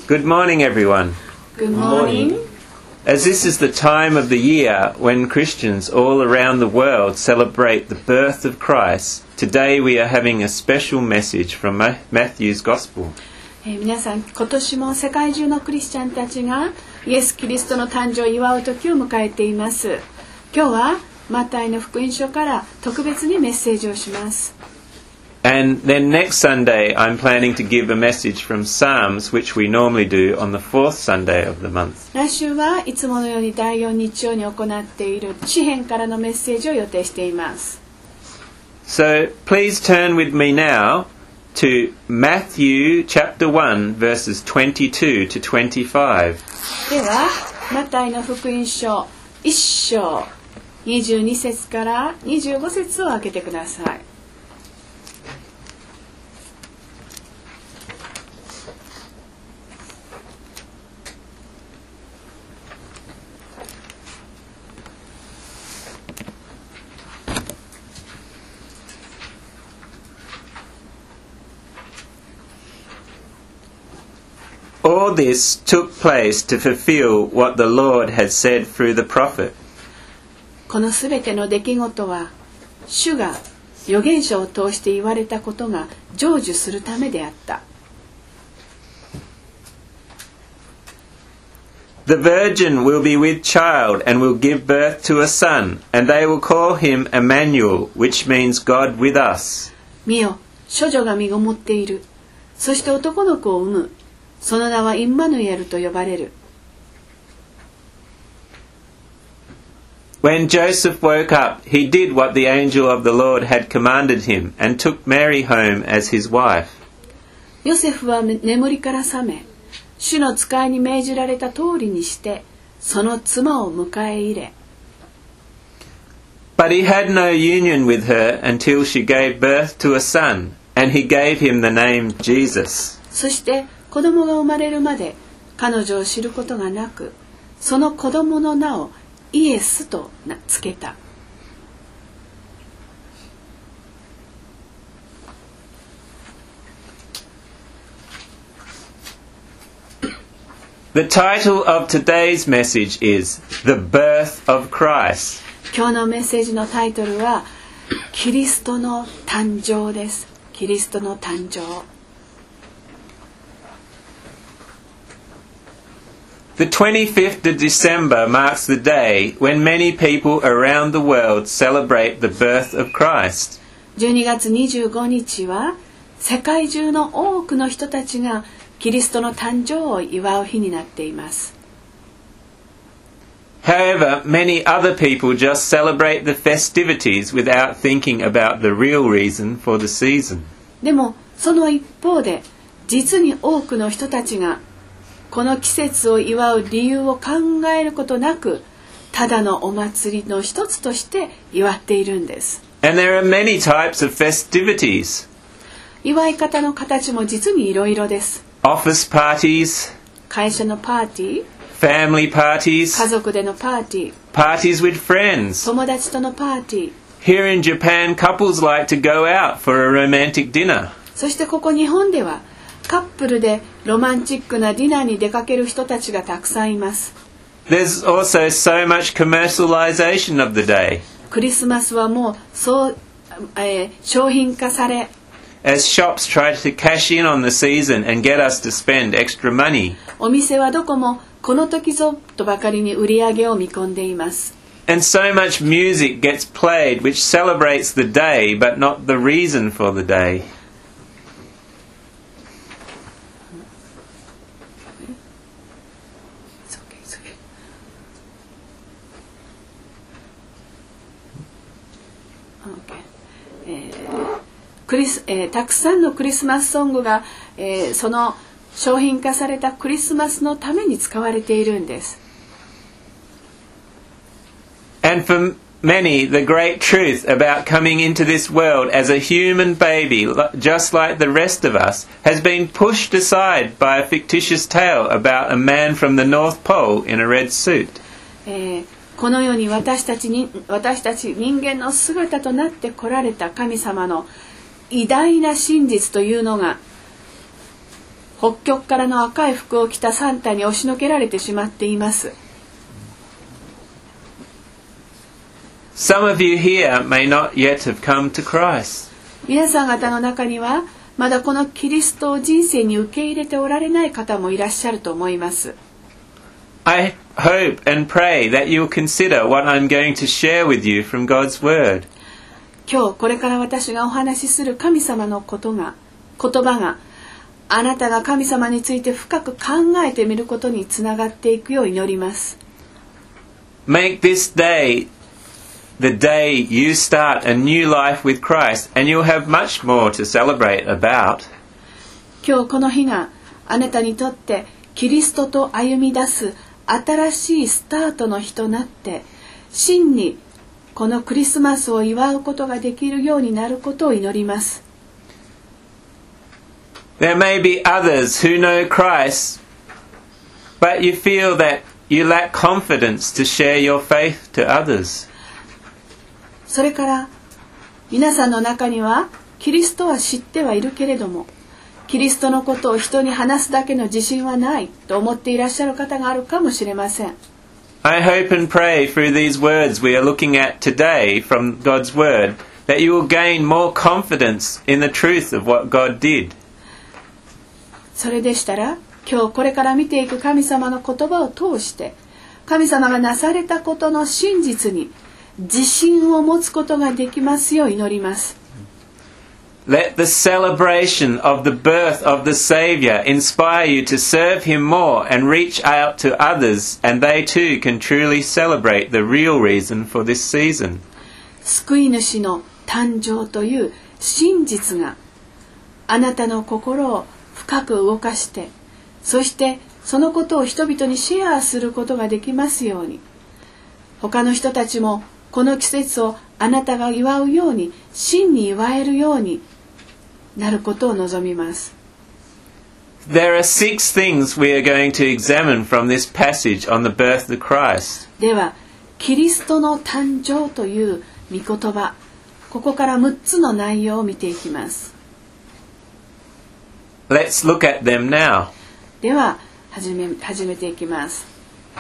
Good morning, everyone. Good morning. As this is the time of the year when Christians all around the world celebrate the birth of Christ, today we are having a special message from Matthew's Gospel. 皆さん、今年も世界中のクリスチャンたちがイエス・キリストの誕生を祝う時を迎えています。今日はマタイの福音書から特別にメッセージをします。 And then next Sunday I'm planning to give a message from Psalms, which we normally do on the fourth Sunday of the month. 来週はいつものように第4日曜に行っている詩編からのメッセージを予定しています。 So please turn with me now to Matthew chapter 1 verses 22 to 25. では、マタイの福音書1章22節から25節を開けてください。 All this took place to fulfill what the Lord had said through the prophet. このすべての出来事は、主が預言者を通して言われたことが成就するためであった。 The virgin will be with child and will give birth to a son, and they will call him Emmanuel, which means God with us. 見よ、処女が身ごもっている。そして男の子を産む。その名はインマヌエルと呼ばれる。 When Joseph woke up, he did what the angel of the Lord had commanded him, and took Mary home as his wife. ヨセフは眠りから覚め、主の使いに命じられた通りにして、その妻を迎え入れ。 But he had no union with her until she gave birth to a son, and he gave him the name Jesus. そして子供が生まれるまで彼女を知ることがなく、その子供の名をイエスと名付けた。 The title of today's message is The Birth of Christ. 今日のメッセージのタイトルはキリストの誕生です。キリストの誕生。 The 25th of December marks the day when many people around the world celebrate the birth of Christ. 12月25日は世界中の多くの人たちがキリストの誕生を祝う日になっています。 However, many other people just celebrate the festivities without thinking about the real reason for the season. でもその一方で実に多くの人たちがこの季節を祝う理由を考えることなく、ただのお祭りの一つとして祝っているんです。 And there are many types of festivities. 祝い方の形も実にいろいろです。 Office parties, 会社のパーティー、 family parties, 家族でのパーティー、 parties with friends. 友達とのパーティー。 Here in Japan, couples like to go out for a romantic dinner. そしてここ日本ではカップルでロマンチックなディナーに出かける人たちがたくさんいます。 There's also so much commercialization of the day. クリスマスはもう商品化され、 As shops try to cash in on the season and get us to spend extra money. お店はどこもこの時ぞとばかりに売り上げを見込んでいます。 And so much music gets played which celebrates the day but not the reason for the day. Okay. たくさんのクリスマスソングが、その商品化されたクリスマスのために使われているんです。 And for many, the great truth about coming into this world as a human baby, just like the rest of us, has been pushed aside by a fictitious tale about a man from the North Pole in a red suit. この世に私たち人間の姿となって来られた神様の偉大な真実というのが北極からの赤い服を着たサンタに押しのけられてしまっています。 Some of you here may not yet have come to Christ. 皆さん方の中にはまだこのキリストを人生に受け入れておられない方もいらっしゃると思います。 I hope and pray that you'll consider what I'm going to share with you from God's Word. 今日これから私がお話しする神様の言葉があなたが神様について深く考えてみることにつながっていくよう祈ります。 Make this day the day you start a new life with Christ, and you'll have much more to celebrate about. 今日この日があなたにとってキリストと歩み出す新しいスタートの日となって、真にこのクリスマスを祝うことができるようになることを祈ります。 There may be others who know Christ, but you feel that you lack confidence to share your faith to others. それから皆さんの中にはキリストは知ってはいるけれども、キリストのことを人に話すだけの自信はないと思っていらっしゃる方があるかもしれません。 I hope and pray through these words we are looking at today from God's Word that you will gain more confidence in the truth of what God did. それでしたら今日これから見ていく神様の言葉を通して神様がなされたことの真実に自信を持つことができますよう祈ります。 Let the celebration of the birth of the Saviour inspire you to serve Him more and reach out to others, and they too can truly celebrate the real reason for this season. 救い主の誕生という真実があなたの心を深く動かして、そしてそのことを人々にシェアすることができますように、他の人たちもこの季節をあなたが祝うように真に祝えるようになることを望みます。 There are 6 things we are going to examine from this passage on the birth of Christ. ではキリストの誕生という御言葉、ここから6つの内容を見ていきます。 Let's look at them now. では始めていきます。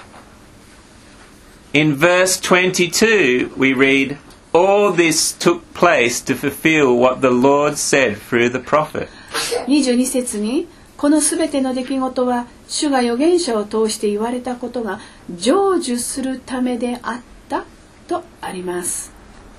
In verse 22 we read, All this took place to fulfill what the Lord said through the prophet. 22節にこのすべての出来事は主が預言者を通して言われたことが成就するためであったとあります。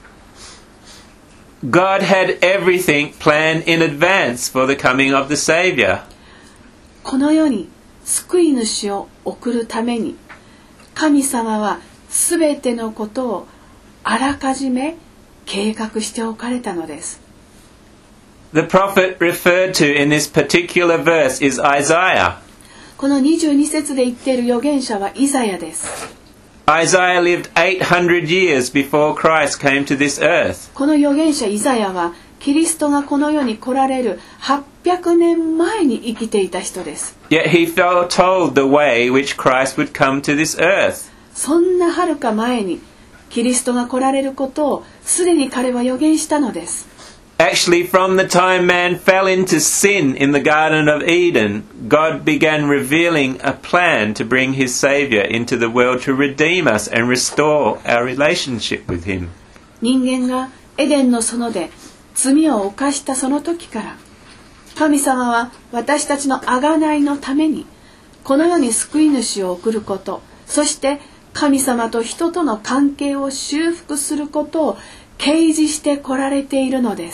God had everything planned in advance for the coming of the Saviour. この世に救い主を送るために神様はすべてのことをあらかじめ計画しておかれたのです。 The prophet referred to in this particular verse is Isaiah. この22節で言っている預言者はイザヤです。 Isaiah lived 800 years before Christ came to this earth. この預言者イザヤはキリストがこの世に来られる800年前に生きていた人です。 Yet he foretold the way which Christ would come to this earth. そんなはるか前にキリストが来られることをすでに彼は予言したのです。 Actually, from the time man fell into sin in the Garden of Eden, God began revealing a plan to bring His Saviour into the world to redeem us and restore our relationship with Him. 人間がエデンの園で罪を犯したその時から、神様は私たちの贖いのためにこの世に救い主を送ること、そして神様と人との関係を修復することを掲示してこられているのです。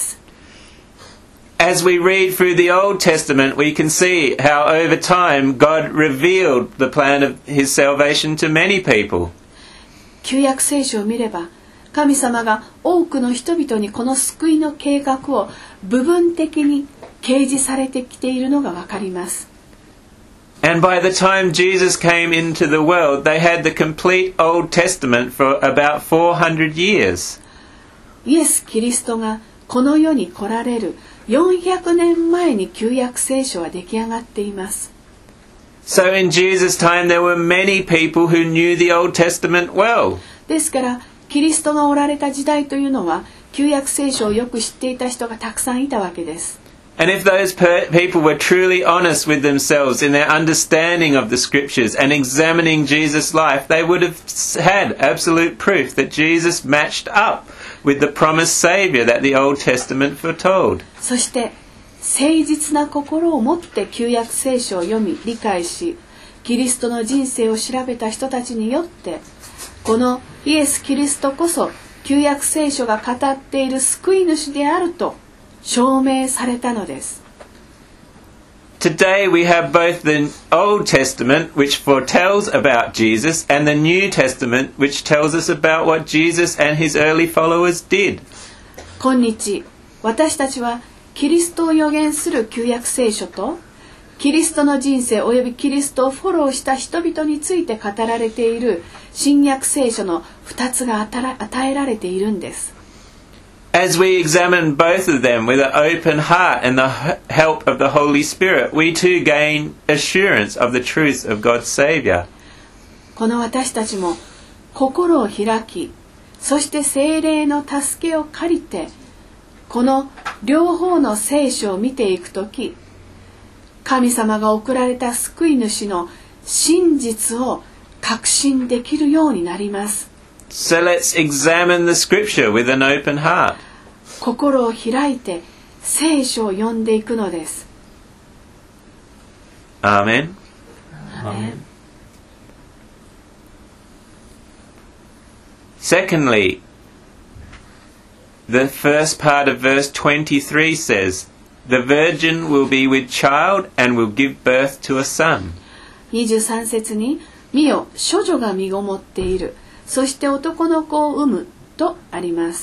As we read through the Old Testament, we can see how over time God revealed the plan of His salvation to many people. 旧約聖書を見れば、神様が多くの人々にこの救いの計画を部分的に掲示されてきているのがわかります。 And by the time Jesus came into the world, they had the complete Old Testament for about 400 years. イエス・キリストがこの世に来られる400年前に旧約聖書は出来上がっています。 So in Jesus' time there were many people who knew the Old Testament well. ですからキリストがおられた時代というのは旧約聖書をよく知っていた人がたくさんいたわけです。 And if those people were truly honest with themselves in their understanding of the Scriptures and examining Jesus' life, they would have had absolute proof that Jesus matched up with the promised Saviour that the Old Testament foretold. そして誠実な心を持って旧約聖書を読み理解し、キリストの人生を調べた人たちによって、このイエス・キリストこそ旧約聖書が語っている救い主であると証明されたのです。 Today we have both the Old Testament, which foretells about Jesus, and the New Testament, which tells us about what Jesus and his early followers did. 今日、私たちはキリストを預言する旧約聖書と、キリストの人生およびキリストをフォローした人々について語られている新約聖書の2つが与えられているんです。 As we examine both of them with an open heart and the help of the Holy Spirit, we too gain assurance of the truth of God's Saviour. この私たちも心を開き、そして聖霊の助けを借りて、この両方の聖書を見ていくとき、神様が送られた救い主の真実を確信できるようになります。 So let's examine the Scripture with an open heart. 心を開いて聖書を読んでいくのです。 Amen. Secondly, the first part of verse 23 says, "The virgin will be with child and will give birth to a son." 23節に、見よ、処女が身ごもっている。そして男の子を産むとあります。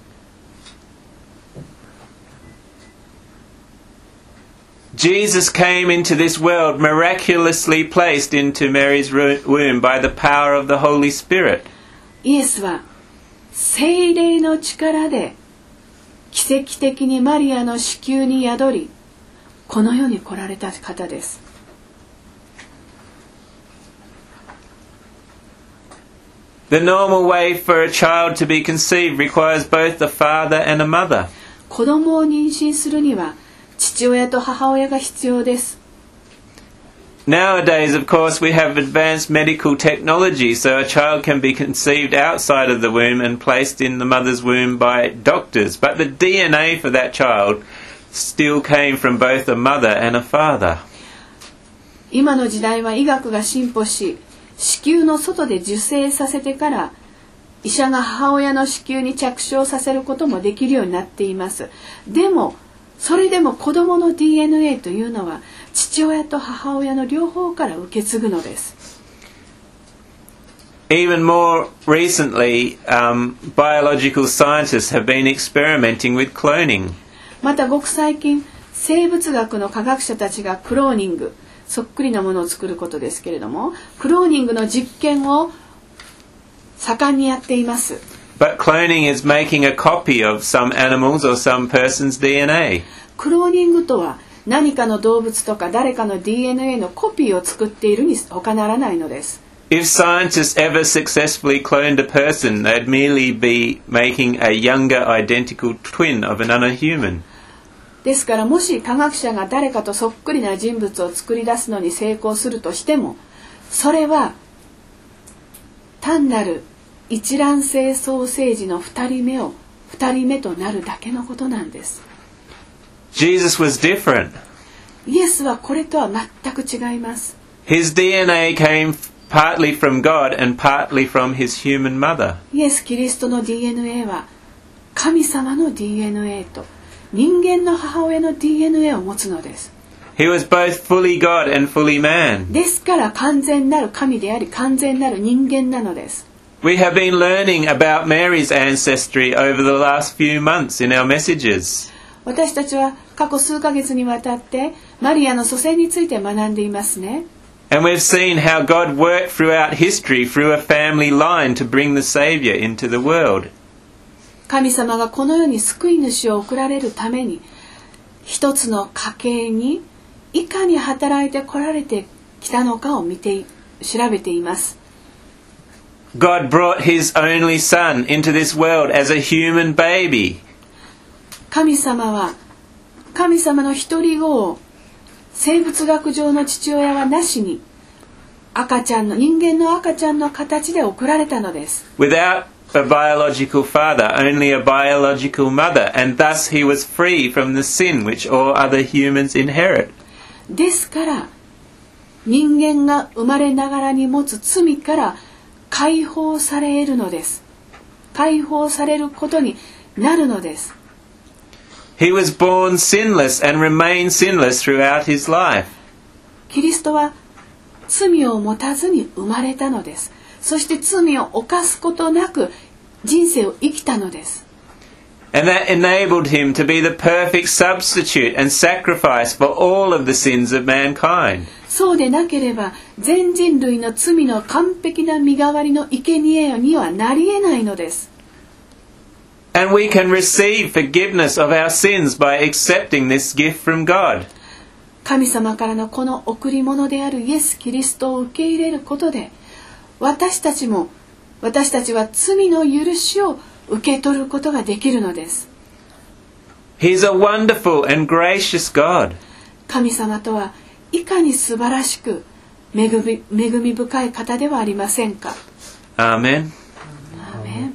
Jesus came into this world miraculously placed into Mary's womb by the power of the Holy Spirit. イエスは聖霊の力で奇跡的にマリアの子宮に宿り、この世に来られた方です。 The normal way for a child to be conceived requires both a father and a mother. 子供を妊娠するには父親と母親が必要です。 Nowadays, of course, we have advanced medical technology, so a child can be conceived outside of the womb and placed in the mother's womb by doctors. But the DNA for that child still came from both a mother and a father. 今の時代は医学が進歩し、子宮の外で受精させてから医者が母親の子宮に着床させることもできるようになっています。でもそれでも子供の DNA というのは父親と母親の両方から受け継ぐのです。 Even more recently, biological scientists have been experimenting with cloning. またごく最近、生物学の科学者たちがクローニング、そっくりなものを作ることですけれども、クローニングの実験を盛んにやっています。 But cloning is making a copy of some animals or some person's DNA. クローニングとは何かの動物とか誰かの DNA のコピーを作っているに他ならないのです。 If scientists ever successfully cloned a person, they'd merely be making a younger identical twin of another human. ですからもし科学者が誰かとそっくりな人物を作り出すのに成功するとしても、それは単なる一卵性双生児の2人目となるだけのことなんです。 Jesus was different. イエスはこれとは全く違います。 His DNA came partly from God and partly from his human mother. イエス・キリストの DNA は神様の DNA と人間の母親の DNA を持つのです。 He was both fully God and fully man. ですから完全なる神であり完全なる人間なのです。 We have been learning about Mary's ancestry over the last few months in our messages. 私たちは過去数ヶ月にわたってマリアの祖先について学んでいますね。 And we've seen how God worked throughout history through a family line to bring the Saviour into the world. 神様がこの世に救い主を送られるために一つの家系にいかに働いてこられてきたのかを調べています。 God brought his only son into this world as a human baby. 神様は神様の一人子を生物学上の父親はなしに人間の赤ちゃんの形で送られたのです。 Without a biological father, only a biological mother, and thus he was free from the sin which all other humans inherit. ですから人間が生まれながらに持つ罪から解放されるのです。解放されることになるのです。 He was born sinless and remained sinless throughout his life. キリストは罪を持たずに生まれたのです。そして罪を犯すことなく人生を生きたのです。 And that enabled him to be the perfect substitute and sacrifice for all of the sins of mankind. そうでなければ全人類の罪の完璧な身代わりの生贄にはなり得ないのです。 And we can receive forgiveness of our sins by accepting this gift from God. 神様からのこの贈り物であるイエス・キリストを受け入れることで私たちは罪の許しを受け取ることができるのです。 He's a wonderful and gracious God. 神様とはいかに素晴らしく恵み深い方ではありませんか。 Amen. アーメン。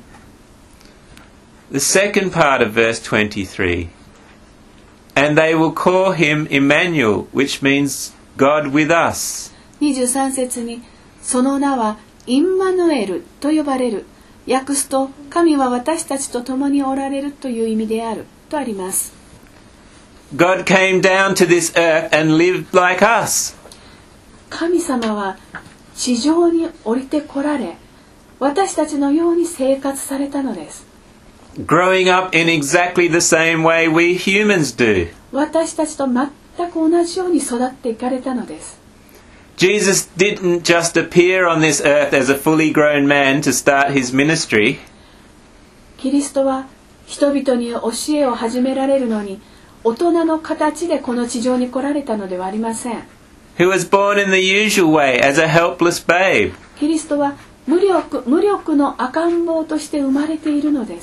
The second part of verse 23. And they will call him Emmanuel, which means God with us. 23節にその名はインマヌエルと呼ばれる。訳すと神は私たちと共におられるという意味であるとあります。 God came down to this earth and lived like us. 神様は地上に降りてこられ私たちのように生活されたのです。 Growing up in exactly the same way we humans do. 私たちと全く同じように育っていかれたのです。 Jesus didn't just appear on this earth as a fully grown man to start his ministry. キリストは人々に教えを始められるのに大人の形でこの地上に来られたのではありません。 Who was born in the usual way as a helpless babe. キリストは無力の赤ん坊として生まれているのです。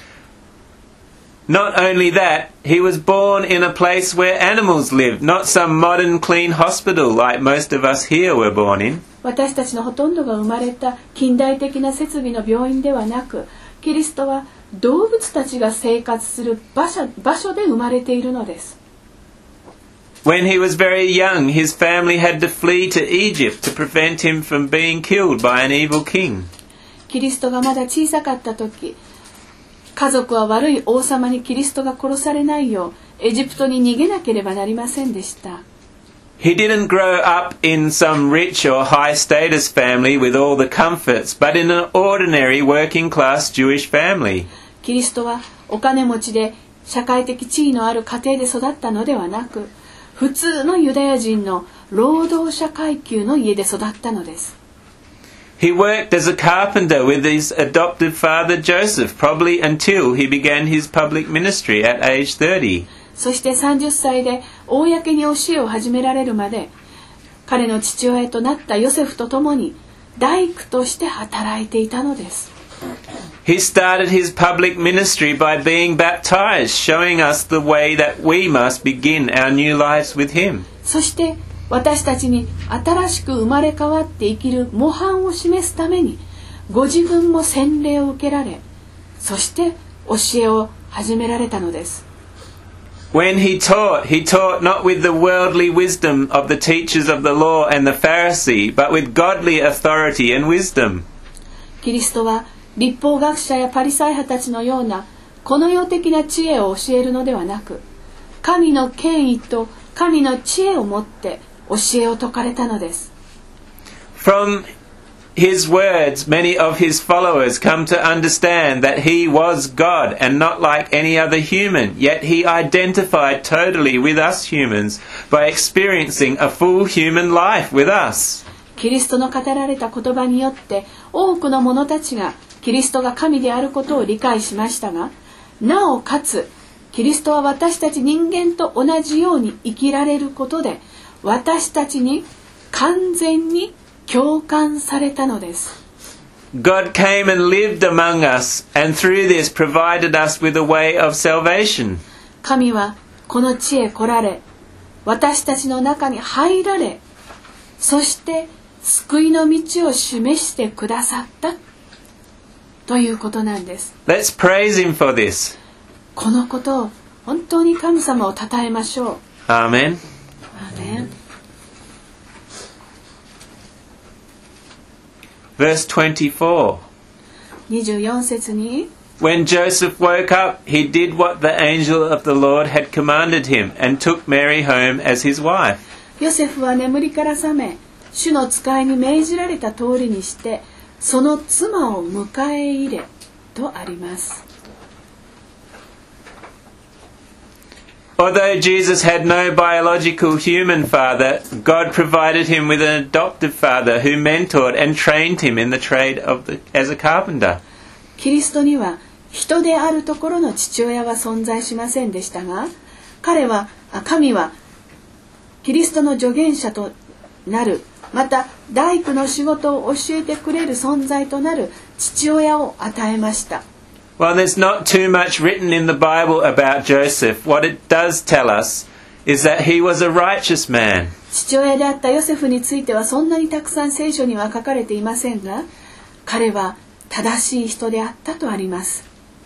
Not only that, he was born in a place where animals lived, not some modern clean hospital like most of us here were born in. 私たちのほとんどが生まれた近代的な設備の病院ではなく、キリストは動物たちが生活する場所で生まれているのです。 When he was very young, his family had to flee to Egypt to prevent him from being killed by an evil king. キリストがまだ小さかった時、家族は悪い王様にキリストが殺されないようエジプトに逃げなければなりませんでした。 He didn't grow up in some rich or high status family with all the comforts, but in an ordinary working class Jewish family. キリストはお金持ちで社会的地位のある家庭で育ったのではなく、普通のユダヤ人の労働者階級の家で育ったのです。 He worked as a carpenter with his adopted father Joseph, probably until he began his public ministry at age 30. そして30歳で公に教えを始められるまで、彼の父親となったヨセフと共に大工として働いていたのです。 He started his public ministry by being baptized, showing us the way that we must begin our new lives with him. そして私たちに新しく生まれ変わって生きる模範を示すためにご自分も洗礼を受けられ、そして教えを始められたのです。 When he taught not with the worldly wisdom of the teachers of the law and the Pharisee, but with godly authority and wisdom. キリストは律法学者やパリサイ派たちのようなこの世的な知恵を教えるのではなく、神の権威と神の知恵をもって教えを説かれたのです。 From his words, many of his followers come to understand that he was God and not like any other human, yet he identified totally with us humans by experiencing a full human life with us. キリストの語られた言葉によって多くの者たちがキリストが神であることを理解しましたが、なおかつキリストは私たち人間と同じように生きられることで私たちに完全に共感されたのです。 God came and lived among us and through this provided us with a way of salvation. 神はこの地へ来られ、私たちの中に入られ、そして救いの道を示してくださったということなんです。 Let's praise him for this. このことを本当に神様を称えましょう。 Amen. アーメン。 Verse 24. 24節に、 When Joseph woke up, he did what the angel of the Lord had commanded him and took Mary home as his wife. ヨセフは眠りから覚め、主の使いに命じられた通りにして、その妻を迎え入れとあります。 Although Jesus had no biological human father, God provided him with an adoptive father who mentored and trained him in the trade as a carpenter. キリストには人であるところの父親は存在しませんでしたが、神はキリストの助言者となる、また大工の仕事を教えてくれる存在となる父親を与えました。 While there's not too much written in the Bible about Joseph, what it does tell us is that he was a righteous man. 父親であったヨセフについてはそんなにたくさん聖書には書かれていませんが、彼は正しい人であったとあります。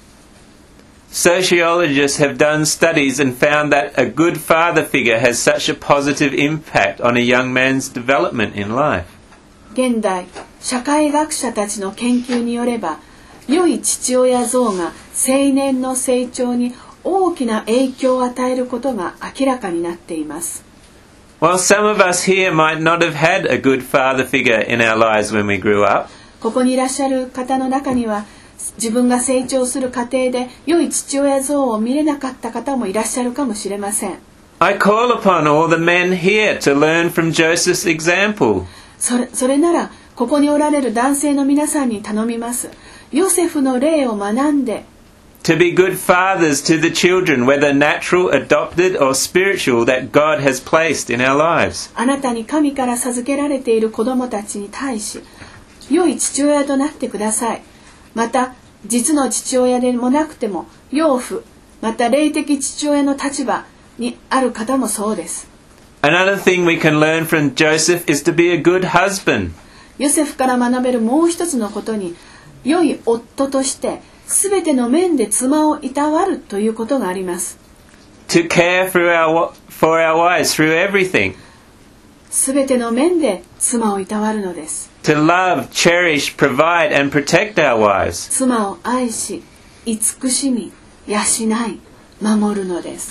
Sociologists have done studies and found that a good father figure has such a positive impact on a young man's development in life. 現代、社会学者たちの研究によれば、良い父親像が青年の成長に大きな影響を与えることが明らかになっています。 While some of us here might not have had a good father figure in our lives when we grew up, ここにいらっしゃる方の中には、自分が成長する過程で良い父親像を見れなかった方もいらっしゃるかもしれません。 I call upon all the men here to learn from Joseph's example. それなら、ここにおられる男性の皆さんに頼みます。ヨセフの例を学んで、 To be good fathers to the children, whether natural, adopted, or spiritual, that God has placed in our lives. あなたに神から授けられている子供たちに対し、良い父親となってください。また、実の父親でもなくても、養父、また霊的父親の立場にある方もそうです。 Another thing we can learn from Joseph is to be a good husband. ヨセフから学べるもう一つのことに、良い夫としてすべての面で妻をいたわるということがあります。 To care for our wives through everything. すべての面で妻をいたわるのです。 To love, cherish, provide, and protect our wives. 妻を愛し、慈しみ、養い、守るのです。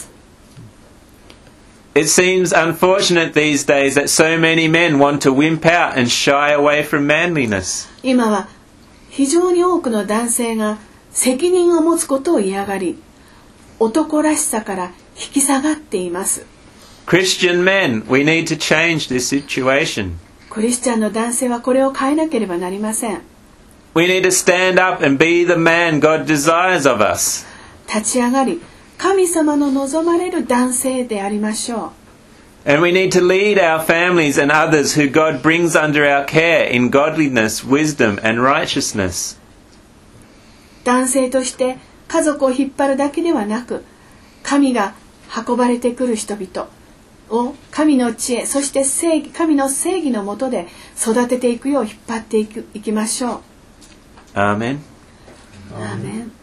It seems unfortunate these days that so many men want to wimp out and shy away from manliness. 今は非常に多くの男性が責任を持つことを嫌がり、男らしさから引き下がっています。 Christian men, we need to change this situation. クリスチャンの男性はこれを変えなければなりません。 We need to stand up and be the man God desires of us. 立ち上がり、神様の望まれる男性でありましょう。 And we need to lead our families and others who God brings under our care in godliness, wisdom, and righteousness. 男性として家族を引っ張るだけではなく、神が運ばれてくる人々を神の知恵、そして神の正義のもとで育てていくよう引っ張っていきましょう。 アーメン。 アーメン。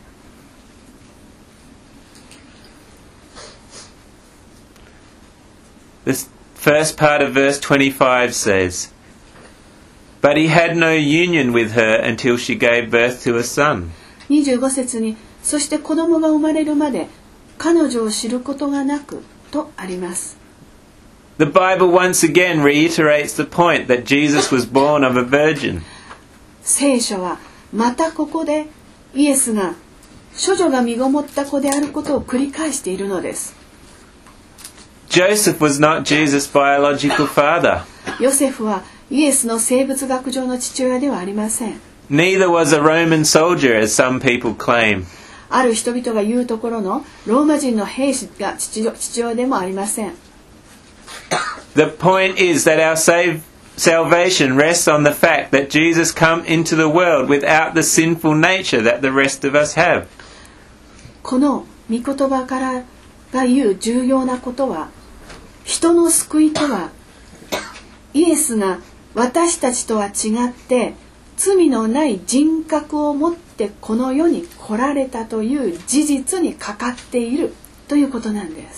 This first part of verse 25 says, But he had no union with her until she gave birth to a son. 25節に、そして子供が生まれるまで彼女を知ることがなくとあります。 The Bible once again reiterates the point that Jesus was born of a virgin. 聖書はまたここでイエスが処女が身ごもった子であることを繰り返しているのです。 Joseph was not Jesus' biological father. ヨセフはイエスの生物学上の父親ではありません。 Neither was a Roman soldier, as some people claim. ある人々が言うところのローマ人の兵士が父親でもありません。 The point is that our salvation rests on the fact that Jesus came into the world without the sinful nature that the rest of us have. この御言葉からが言う重要なことは、人の救いとは、イエスが私たちとは違って罪のない人格を持ってこの世に来られたという事実にかかっているということなんです。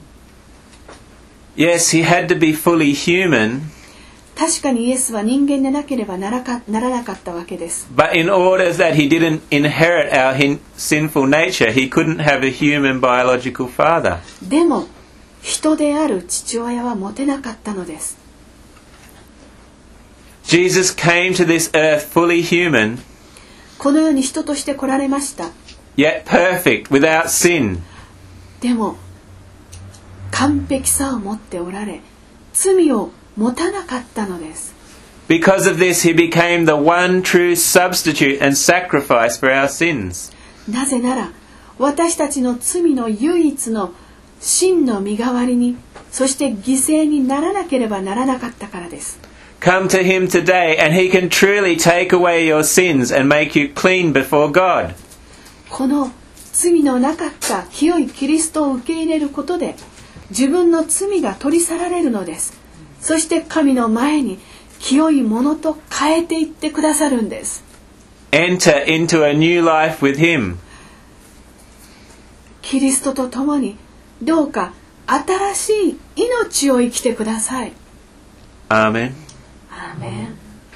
Yes, he had to be fully human. 確かにイエスは人間でなければならなかったわけです。 But in order that he didn't inherit our sinful nature, he couldn't have a human biological father. でも人である父親は持てなかったのです。 Jesus came to this earth fully human, この世に人として来られました。 yet perfect, without sin. でも完璧さを持っておられ、罪を持たなかったのです。 Because of this, he became the one true substitute and sacrifice for our sins. なぜなら私たちの罪の唯一の真の身代わりに、そして犠牲にならなければならなかったからです。 Come to him today and he can truly take away your sins and make you clean before God. この罪のなかった清いキリストを受け入れることで自分の罪が取り去られるのです。そして神の前に清いものと変えていってくださるんです。 Enter into a new life with him. キリストと共にどうか新しい命を生きてください。 Amen. アーメン。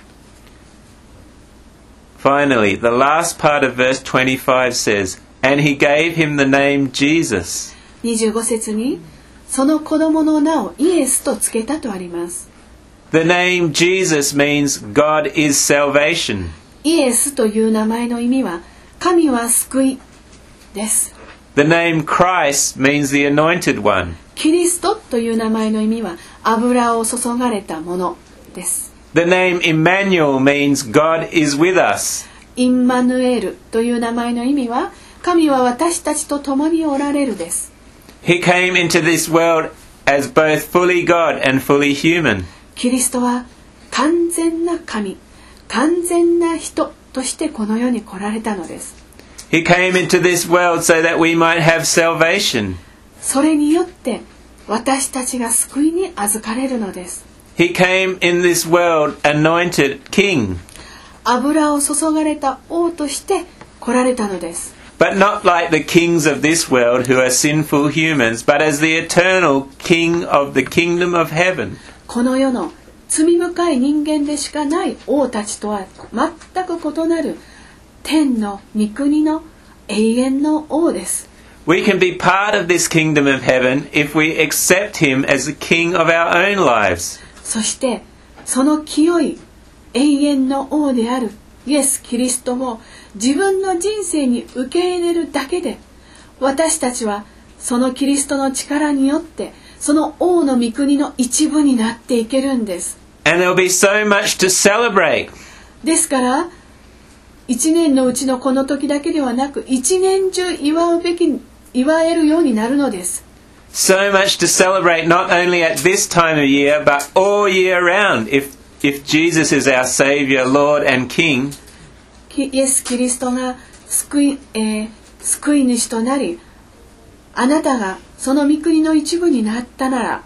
Finally, the last part of verse 25 says, And he gave him the name Jesus. 25節にその子供の名をイエスとつけたとあります。 The name Jesus means God is salvation. イエスという名前の意味は神は救いです。 The name Christ means the anointed one. キリストという名前の意味は油を注がれたものです。 The name Emmanuel means God is with us. インマヌエルという名前の意味は神は私たちと共におられるです。 He came into this world as both fully God and fully human. キリストは完全な神、完全な人としてこの世に来られたのです。 He came into this world so that we might have salvation. それによって私たちが救いに預かれるのです。 He came in this world anointed king. 油を注がれた王として来られたのです。 But not like the kings of this world who are sinful humans, but as the eternal king of the kingdom of heaven. この世の罪深い人間でしかない王たちとは全く異なる天の御国の永遠の王です。 We can be part of this kingdom of heaven if we accept him as the king of our own lives. そしてその清い永遠の王であるイエス・キリストを自分の人生に受け入れるだけで、私たちはそのキリストの力によってその王の御国の一部になっていけるんです。 And there'll be so much to celebrate. ですから一年のうちのこの時だけではなく一年中祝えるようになるのです。 So much to celebrate not only at this time of year, but all year round if Jesus is our Saviour, Lord and King. イエス・キリストが救い主となり、あなたがその御国の一部になったなら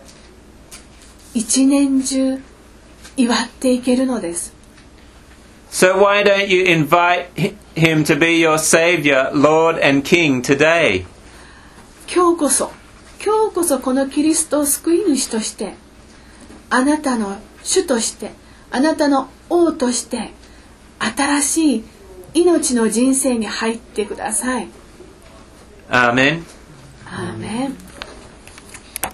一年中祝っていけるのです。 So why don't you invite him to be your Saviour, Lord and King today? 今日こそこのキリストを救い主としてあなたの主としてあなたの王として新しい命の人生に入ってください。 Amen. アーメン。